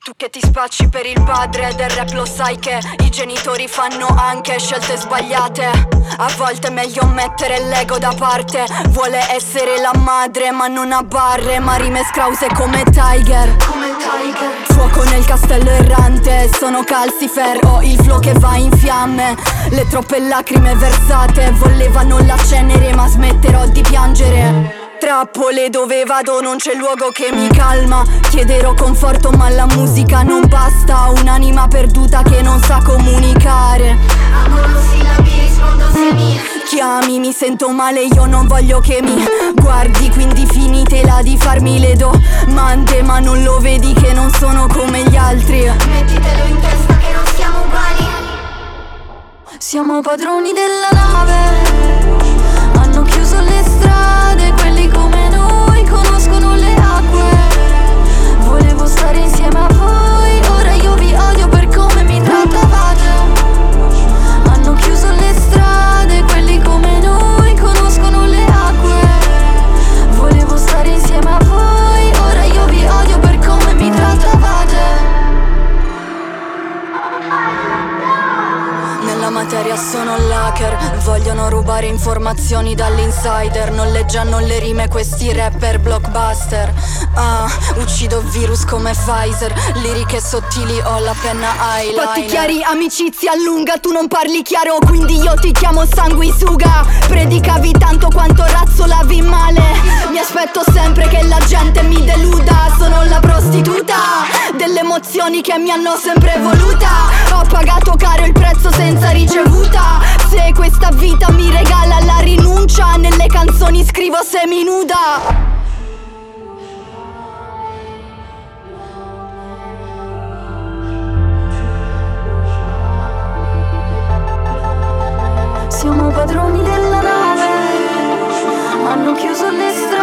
Tu che ti spacci per il padre del rap, lo sai che i genitori fanno anche scelte sbagliate. A volte è meglio mettere l'ego da parte. Vuole essere la madre ma non ha barre, ma rime scrause come Tiger. Fuoco nel castello errante, sono Calcifer, ho il flow che va in fiamme. Le troppe lacrime versate, volevano la cenere ma smetterò di piangere. Trappole dove vado non c'è luogo che mi calma. Chiederò conforto ma la musica non basta. Un'anima perduta che non sa comunicare. Amo sillabi, rispondo semi. Chiami, mi sento male, io non voglio che mi guardi, quindi finitela di farmi le domande. Ma non lo vedi che non sono come gli altri? Mettitelo in testa che non siamo uguali. Siamo padroni della nave. Hanno chiuso le strade, quelli come noi conoscono le acque. Volevo stare insieme a voi, ora io vi odio per come mi trattavate. Hanno chiuso le strade, quelli come noi conoscono le acque. Volevo stare insieme a voi, ora io vi odio per come mi trattavate. Nella materia sono l'hacker, vogliono rubare informazioni dall'insider. Noleggiano le rime questi rapper blockbuster. Uccido virus come Pfizer, liriche sottili, ho la penna eyeliner. Patti chiari, amicizia lunga, tu non parli chiaro, quindi io ti chiamo sanguisuga. Predicavi tanto quanto razzolavi male. Mi aspetto sempre che la gente mi deluda. Sono la prostituta delle emozioni che mi hanno sempre voluta. Ho pagato caro il prezzo senza ricevuta. Se questa vita mi regala la rinuncia, nelle canzoni scrivo seminuda. Siamo padroni della nave. Hanno chiuso le strade.